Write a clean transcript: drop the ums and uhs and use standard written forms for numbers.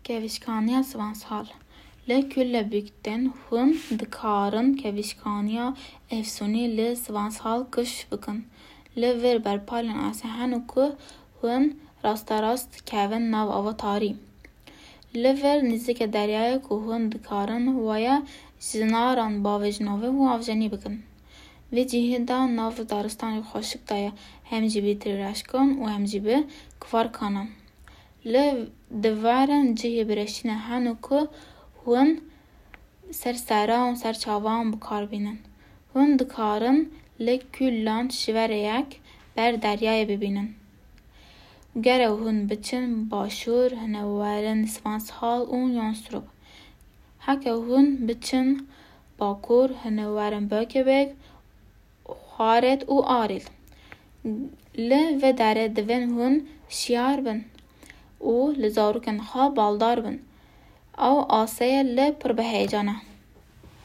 Kevişkaniya svanshal. Li külle bükten hûn dikarin kevişkaniya efsunî li svanshal kiş bikin. Li vir berpalên asê hene ku hûn rasterast kevin nav ava tarî. Li vir nîzîkê deryayê ku hûn dikarin waya ji naran bavêjnovê û avjenî bikin. Vê cihê de nav daristanê xweşik de ye hem jî bi tîreşkan û hem jî bi kivarkanan. Li divarên cihê birêşînê hene ku hûn ser seran û ser çavan bikarbînin. Hûn dikarin li kûlan şivereyek ber deryayê bibînin. Gerek hûn biçin başûr, hinewerin svanshal û yan strop. Heke hûn biçin bakur, hinewerin bökebek, xwaret û arîl. Li vê derê divên hûn şiyar bin û li zarokên xwe baldar bin. Ew asê ye li pir bi heyecana.